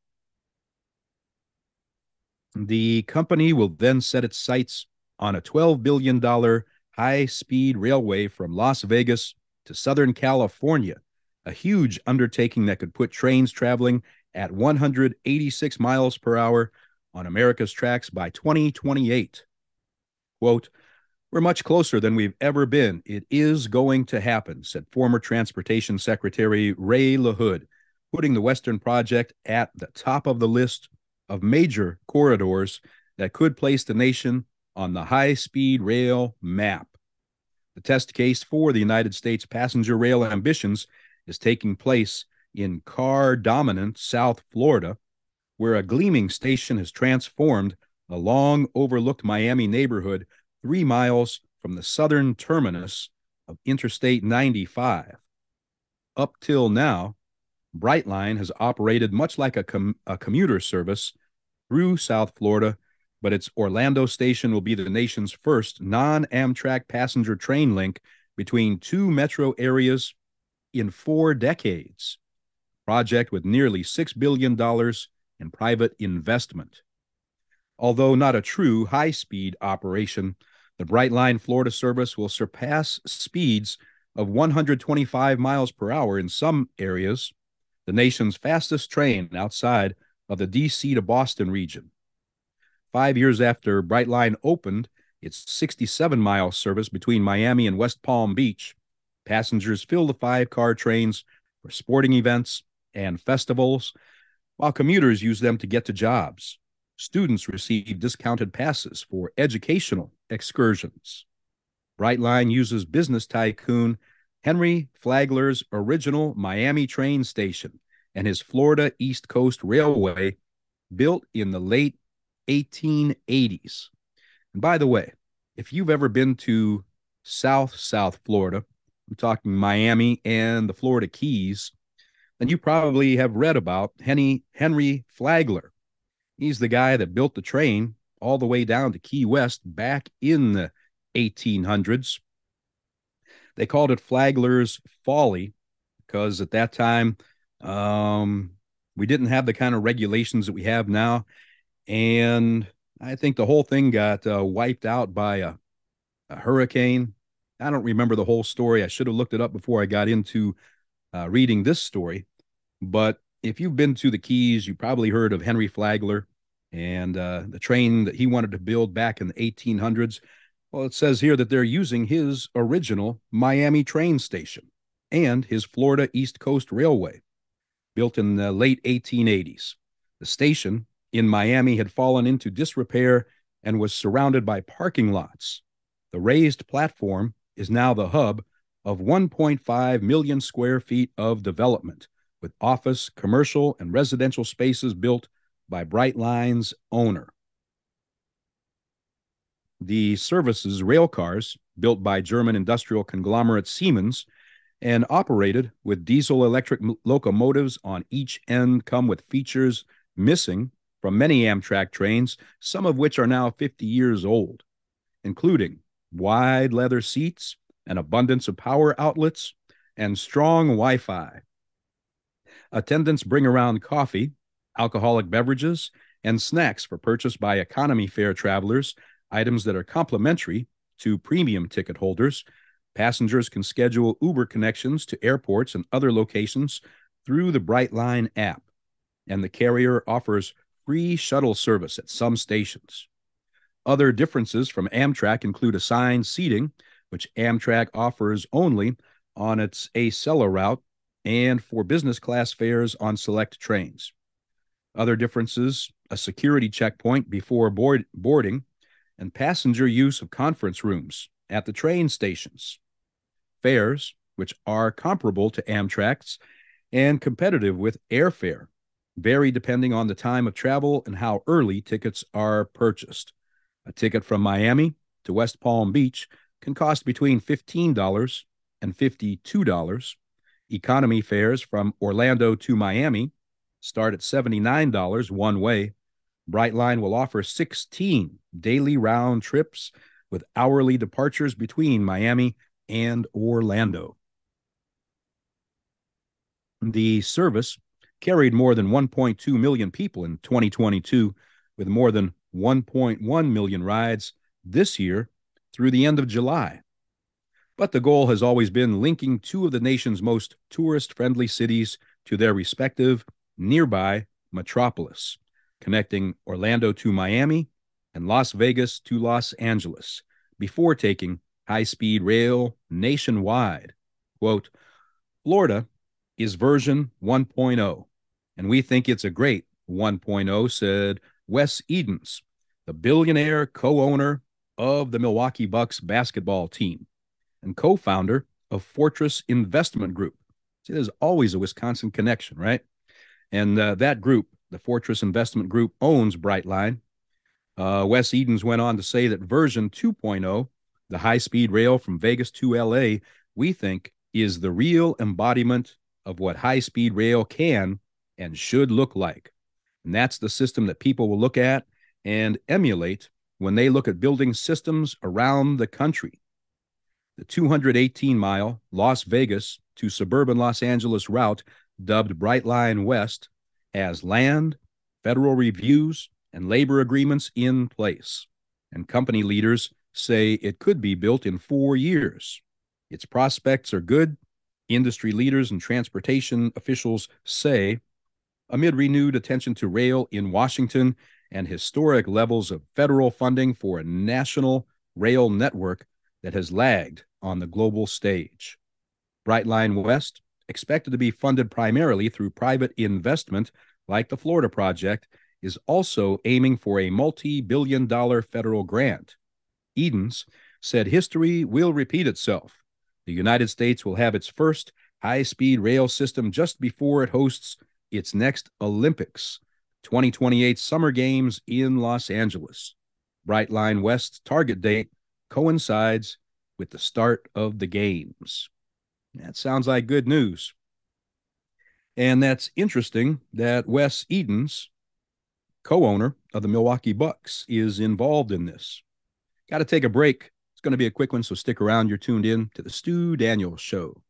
The company will then set its sights on a twelve billion dollars high-speed railway from Las Vegas to Southern California, a huge undertaking that could put trains traveling at one hundred eighty-six miles per hour on America's tracks by twenty twenty-eight. Quote, "We're much closer than we've ever been. It is going to happen," said former Transportation Secretary Ray LaHood, putting the Western Project at the top of the list of major corridors that could place the nation on the high-speed rail map. The test case for the United States passenger rail ambitions is taking place in car-dominant South Florida, where a gleaming station has transformed a long-overlooked Miami neighborhood three miles from the southern terminus of Interstate ninety-five. Up till now, Brightline has operated much like a, com- a commuter service through South Florida, but its Orlando station will be the nation's first non-Amtrak passenger train link between two metro areas in four decades. Project with nearly six billion dollars in private investment. Although not a true high-speed operation, the Brightline Florida service will surpass speeds of one hundred twenty-five miles per hour in some areas, the nation's fastest train outside of the D C to Boston region. Five years after Brightline opened its sixty-seven mile service between Miami and West Palm Beach, passengers fill the five-car trains for sporting events and festivals, while commuters use them to get to jobs. Students receive discounted passes for educational excursions. Brightline uses business tycoon Henry Flagler's original Miami train station and his Florida East Coast Railway, built in the late eighteen eighties. And by the way, if you've ever been to South South Florida, I'm talking Miami and the Florida Keys, then you probably have read about Henry, Henry Flagler. He's the guy that built the train all the way down to Key West back in the eighteen hundreds. They called it Flagler's Folly because at that time, um, we didn't have the kind of regulations that we have now. And I think the whole thing got uh, wiped out by a, a hurricane. I don't remember the whole story. I should have looked it up before I got into uh, reading this story. But if you've been to the Keys, you probably heard of Henry Flagler and uh, the train that he wanted to build back in the eighteen hundreds. Well, it says here that they're using his original Miami train station and his Florida East Coast Railway, built in the late eighteen eighties. The station in Miami had fallen into disrepair and was surrounded by parking lots. The raised platform is now the hub of one point five million square feet of development, with office, commercial, and residential spaces built by Brightline's owner. The service's rail cars, built by German industrial conglomerate Siemens and operated with diesel-electric locomotives on each end, come with features missing from many Amtrak trains, some of which are now fifty years old, including wide leather seats, an abundance of power outlets, and strong Wi-Fi. Attendants bring around coffee, alcoholic beverages, and snacks for purchase by economy fare travelers, items that are complimentary to premium ticket holders. Passengers can schedule Uber connections to airports and other locations through the Brightline app, and the carrier offers free shuttle service at some stations. Other differences from Amtrak include assigned seating, which Amtrak offers only on its Acela route and for business class fares on select trains. Other differences, a security checkpoint before board, boarding, and passenger use of conference rooms at the train stations. Fares, which are comparable to Amtrak's and competitive with airfare, vary depending on the time of travel and how early tickets are purchased. A ticket from Miami to West Palm Beach can cost between fifteen dollars and fifty-two dollars. Economy fares from Orlando to Miami start at seventy-nine dollars one way. Brightline will offer sixteen daily round trips with hourly departures between Miami and Orlando. The service carried more than one point two million people in twenty twenty-two, with more than one point one million rides this year through the end of July. But the goal has always been linking two of the nation's most tourist-friendly cities to their respective nearby metropolis, connecting Orlando to Miami and Las Vegas to Los Angeles, before taking high-speed rail nationwide. Quote, Florida is version one point oh, and we think it's a great one point oh, said Wes Edens, the billionaire co-owner of the Milwaukee Bucks basketball team and co-founder of Fortress Investment Group. See, there's always a Wisconsin connection, right? And uh, that group, the Fortress Investment Group, owns Brightline. Uh, Wes Edens went on to say that version two point oh, the high-speed rail from Vegas to L A, we think is the real embodiment of what high-speed rail can and should look like. And that's the system that people will look at and emulate when they look at building systems around the country. The two hundred eighteen mile Las Vegas to suburban Los Angeles route, dubbed Brightline West, has land, federal reviews, and labor agreements in place. And company leaders say it could be built in four years. Its prospects are good, industry leaders and transportation officials say, amid renewed attention to rail in Washington and historic levels of federal funding for a national rail network that has lagged on the global stage. Brightline West, expected to be funded primarily through private investment like the Florida project, is also aiming for a multi-billion dollar federal grant. Edens said history will repeat itself. The United States will have its first high-speed rail system just before it hosts its next Olympics, twenty twenty-eight Summer Games in Los Angeles. Brightline West's target date coincides with the start of the games. That sounds like good news. And that's interesting that Wes Edens, co-owner of the Milwaukee Bucks, is involved in this. Got to take a break. It's going to be a quick one, so stick around. You're tuned in to the Stu Daniels Show.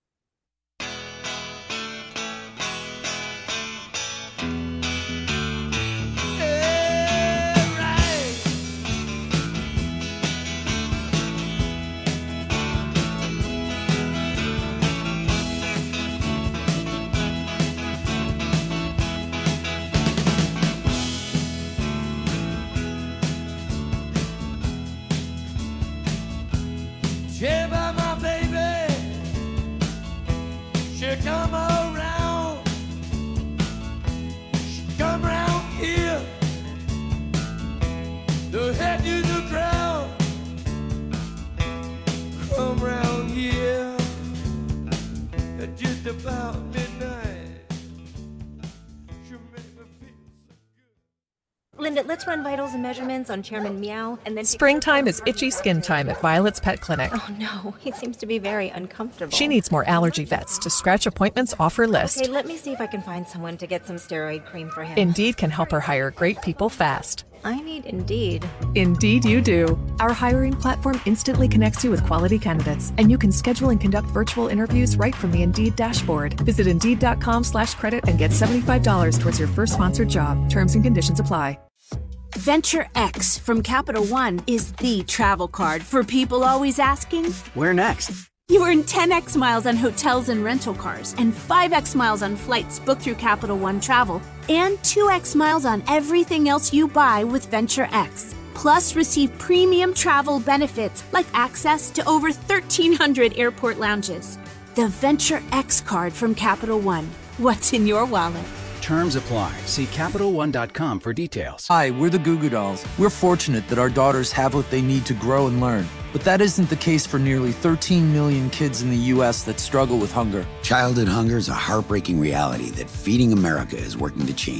Linda, let's run vitals and measurements on Chairman Meow, and then... Springtime is itchy skin time at Violet's Pet Clinic. Oh, no. He seems to be very uncomfortable. She needs more allergy vets to scratch appointments off her list. Okay, let me see if I can find someone to get some steroid cream for him. Indeed can help her hire great people fast. I need Indeed. Indeed you do. Our hiring platform instantly connects you with quality candidates, and you can schedule and conduct virtual interviews right from the Indeed dashboard. Visit Indeed.com slash credit and get seventy-five dollars towards your first sponsored job. Terms and conditions apply. Venture X from Capital One is the travel card for people always asking, where next? You earn ten x miles on hotels and rental cars, and five x miles on flights booked through Capital One Travel, and two x miles on everything else you buy with Venture X. Plus, receive premium travel benefits like access to over thirteen hundred airport lounges. The Venture X card from Capital One. What's in your wallet? Terms apply. See Capital One dot com for details. Hi, we're the Goo Goo Dolls. We're fortunate that our daughters have what they need to grow and learn. But that isn't the case for nearly thirteen million kids in the U S that struggle with hunger. Childhood hunger is a heartbreaking reality that Feeding America is working to change.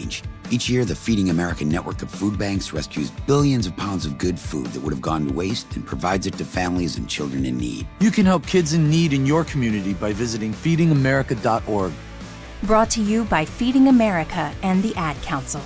Each year, the Feeding America network of food banks rescues billions of pounds of good food that would have gone to waste and provides it to families and children in need. You can help kids in need in your community by visiting feeding america dot org. Brought to you by Feeding America and the Ad Council.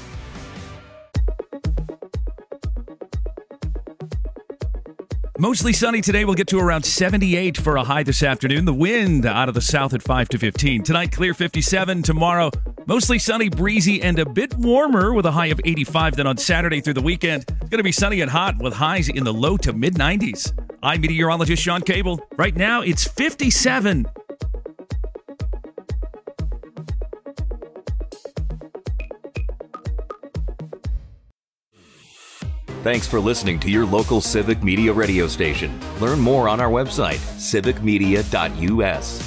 Mostly sunny today. We'll get to around seventy-eight for a high this afternoon. The wind out of the south at five to fifteen. Tonight, clear fifty-seven. Tomorrow, mostly sunny, breezy, and a bit warmer with a high of eighty-five. Then on Saturday through the weekend, it's going to be sunny and hot with highs in the low to mid nineties. I'm meteorologist Sean Cable. Right now, it's fifty-seven. Thanks for listening to your local Civic Media radio station. Learn more on our website, civic media dot u s.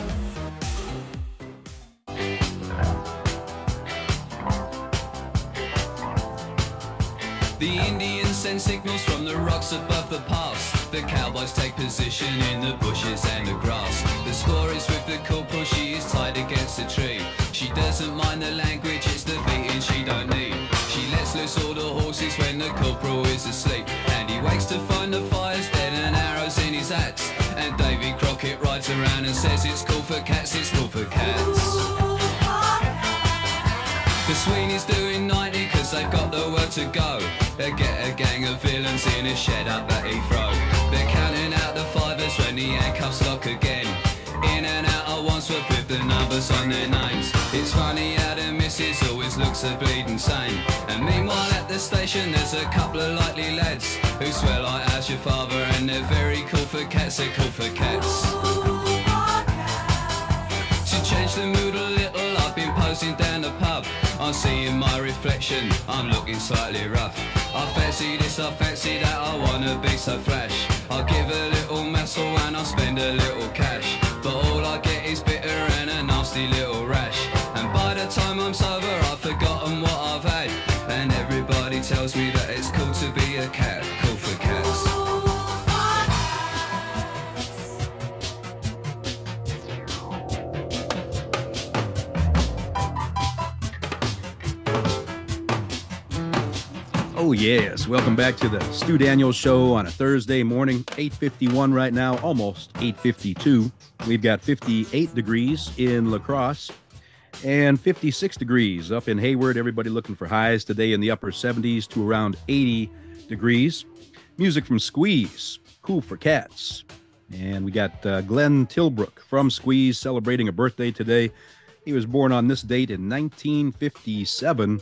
The Indians send signals from the rocks above the pass. The cowboys take position in the bushes and the grass. The score is with the corporal, she is tied against a tree. She doesn't mind the language, it's the beating she don't need. She lets loose all the horses when the corporal is asleep. And he wakes to find the fire's dead and arrows in his hats. And Davy Crockett rides around and says it's cool for cats, it's cool for cats. The Sweeney's doing ninety cause they've got the word to go. They get a gang of villains in a shed up at Heathrow. They're counting out the fivers when the handcuffs lock again. In and out at Wandsworth with the numbers on their names. It's funny how the missus always looks a bleeding sane. And meanwhile at the station there's a couple of likely lads who swear like how's your father, and they're very cool for cats, they're cool for cats. To change the mood a little, I've been posing down the pub. I'm seeing my reflection, I'm looking slightly rough. I fancy this, I fancy that, I wanna be so flash. I'll give a little muscle and I'll spend a little cash. But all I get is bitter and a nasty little rash. And by the time I'm sober I've forgotten what I've had. And everybody tells me that it's cool to be a cat, cool for cats. Oh, yes. Welcome back to the Stu Daniels Show on a Thursday morning, eight fifty-one right now, almost eight fifty-two. We've got fifty-eight degrees in La Crosse and fifty-six degrees up in Hayward. Everybody looking for highs today in the upper seventies to around eighty degrees. Music from Squeeze, cool for cats. And we got uh, Glenn Tilbrook from Squeeze celebrating a birthday today. He was born on this date in nineteen fifty-seven.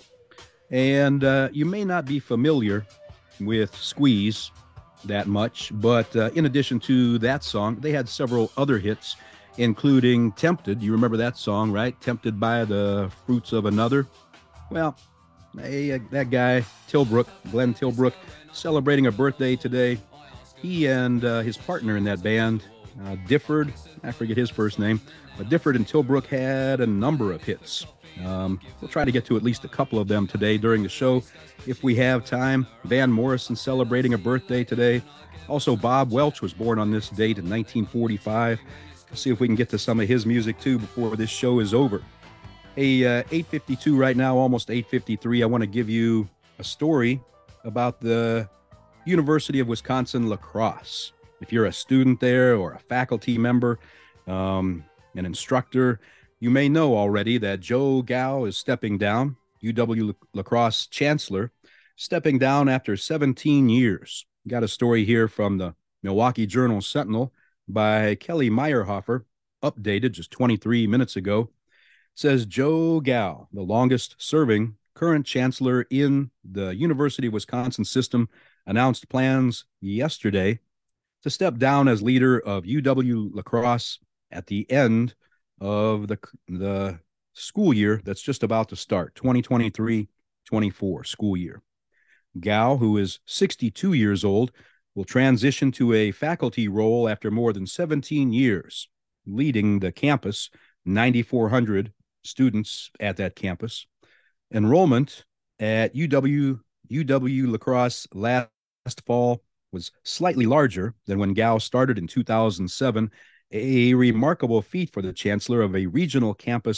And uh, you may not be familiar with Squeeze that much, but uh, in addition to that song, they had several other hits, including Tempted. You remember that song, right? Tempted by the Fruits of Another. Well, hey, uh, that guy, Tilbrook, Glenn Tilbrook, celebrating a birthday today. He and uh, his partner in that band, uh, Difford, I forget his first name, but Difford and Tilbrook had a number of hits. Um, we'll try to get to at least a couple of them today during the show if we have time. Van Morrison celebrating a birthday today. Also, Bob Welch was born on this date in nineteen forty-five. We'll see if we can get to some of his music too before this show is over. Hey, uh, eight fifty-two right now, almost eight fifty-three. I want to give you a story about the University of Wisconsin La Crosse. If you're a student there or a faculty member, um, an instructor, you may know already that Joe Gao is stepping down, U W La Crosse Chancellor, stepping down after seventeen years. Got a story here from the Milwaukee Journal Sentinel by Kelly Meyerhofer, updated just twenty-three minutes ago. It says Joe Gao, the longest serving current chancellor in the University of Wisconsin system, announced plans yesterday to step down as leader of U W La Crosse at the end of the the school year that's just about to start, twenty twenty-three twenty-four school year. Gao, who is sixty-two years old, will transition to a faculty role after more than seventeen years, leading the campus, ninety-four hundred students at that campus. Enrollment at U W U W La Crosse last fall was slightly larger than when Gao started in two thousand seven, a remarkable feat for the chancellor of a regional campus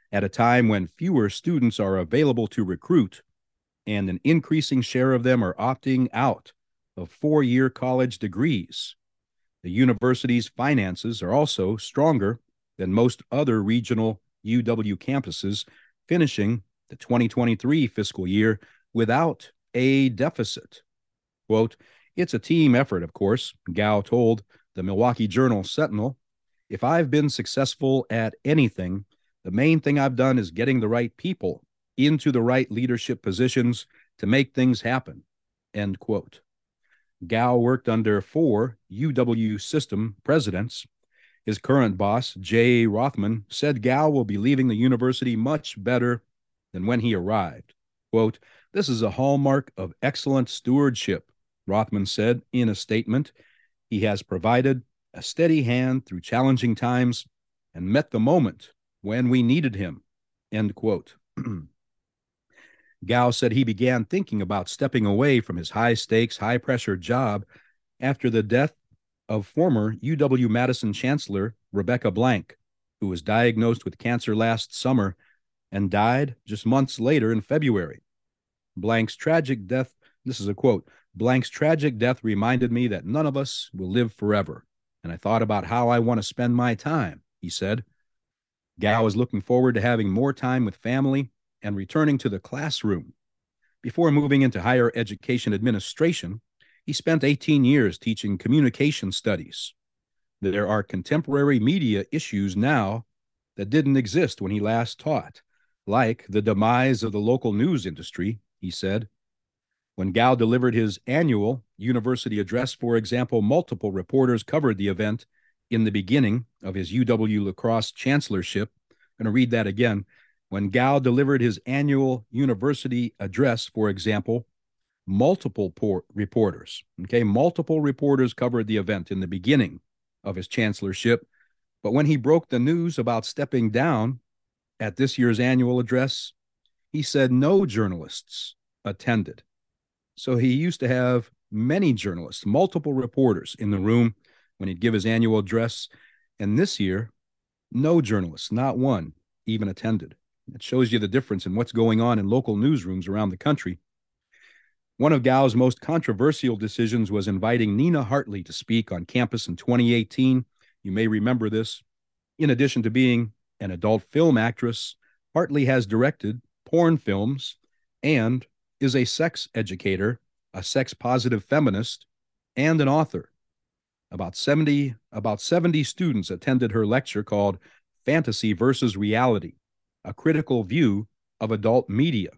at a time when fewer students are available to recruit and an increasing share of them are opting out of four-year college degrees. The university's finances are also stronger than most other regional U W campuses, finishing the twenty twenty-three fiscal year without a deficit. Quote, "It's a team effort, of course," Gao told the Milwaukee Journal-Sentinel. "If I've been successful at anything, the main thing I've done is getting the right people into the right leadership positions to make things happen," end quote. Gao worked under four U W system presidents. His current boss, Jay Rothman, said Gao will be leaving the university much better than when he arrived. Quote, "This is a hallmark of excellent stewardship," Rothman said in a statement. "He has provided a steady hand through challenging times and met the moment when we needed him," end quote. Gao said he began thinking about stepping away from his high-stakes, high-pressure job after the death of former U W-Madison Chancellor Rebecca Blank, who was diagnosed with cancer last summer and died just months later in February. Blank's tragic death, this is a quote, "Blank's tragic death reminded me that none of us will live forever, and I thought about how I want to spend my time," he said. Gao is looking forward to having more time with family and returning to the classroom. Before moving into higher education administration, he spent eighteen years teaching communication studies. There are contemporary media issues now that didn't exist when he last taught, like the demise of the local news industry, he said. When Gao delivered his annual university address, for example, multiple reporters covered the event in the beginning of his U W La Crosse chancellorship. I'm going to read that again. When Gao delivered his annual university address, for example, multiple por- reporters, okay, multiple reporters covered the event in the beginning of his chancellorship. But when he broke the news about stepping down at this year's annual address, he said no journalists attended. So he used to have many journalists, multiple reporters in the room when he'd give his annual address. And this year, no journalists, not one, even attended. It shows you the difference in what's going on in local newsrooms around the country. One of Gao's most controversial decisions was inviting Nina Hartley to speak on campus in twenty eighteen. You may remember this. In addition to being an adult film actress, Hartley has directed porn films and is a sex educator, a sex-positive feminist, and an author. About seventy, about seventy students attended her lecture called Fantasy versus Reality, a critical view of adult media.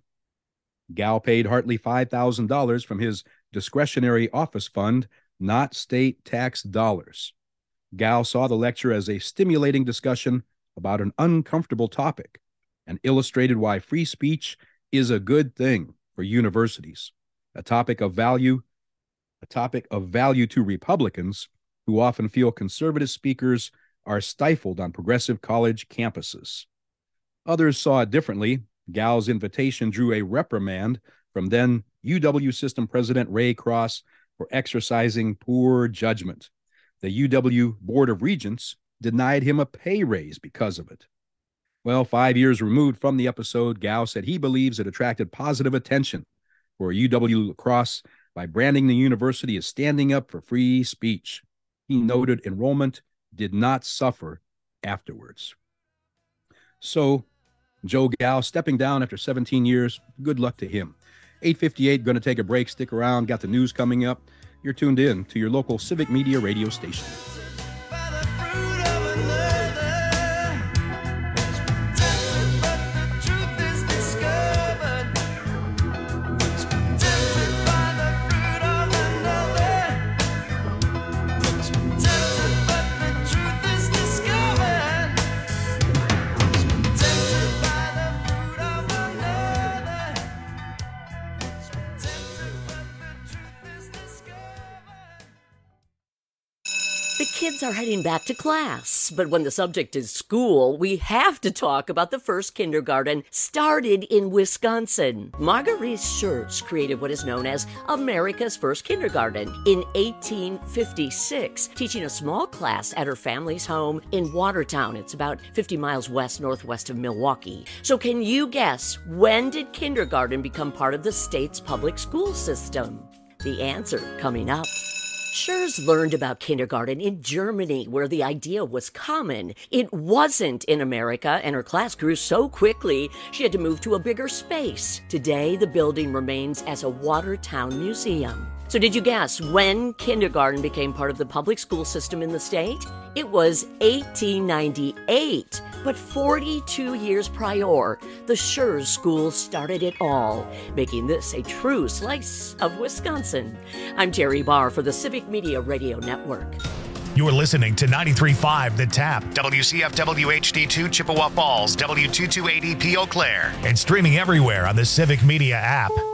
Gao paid Hartley five thousand dollars from his discretionary office fund, not state tax dollars. Gao saw the lecture as a stimulating discussion about an uncomfortable topic and illustrated why free speech is a good thing for universities, a topic of value, a topic of value to Republicans who often feel conservative speakers are stifled on progressive college campuses. Others saw it differently. Gao's invitation drew a reprimand from then U W system president Ray Cross for exercising poor judgment. The U W Board of Regents denied him a pay raise because of it. Well, five years removed from the episode, Gao said he believes it attracted positive attention for U W La Crosse by branding the university as standing up for free speech. He noted enrollment did not suffer afterwards. So, Joe Gao stepping down after seventeen years, good luck to him. eight fifty-eight, going to take a break. Stick around. Got the news coming up. You're tuned in to your local Civic Media radio station. kids are heading back to class, but when the subject is school, we have to talk about the first kindergarten started in Wisconsin. Marguerite Schertz created what is known as America's first kindergarten in eighteen fifty-six, teaching a small class at her family's home in Watertown. It's about fifty miles west northwest of Milwaukee. So can you guess, when did kindergarten become part of the state's public school system? The answer coming up. Schertz learned about kindergarten in Germany, where the idea was common. It wasn't in America, and her class grew so quickly she had to move to a bigger space. Today, the building remains as a Watertown museum. So did you guess when kindergarten became part of the public school system in the state? It was eighteen ninety-eight. But forty-two years prior, the Schertz School started it all, making this a true slice of Wisconsin. I'm Terry Barr for the Civic Media Radio Network. You're listening to ninety-three point five The Tap, W C F W H D two Chippewa Falls, W two two eight E P Eau Claire, and streaming everywhere on the Civic Media app.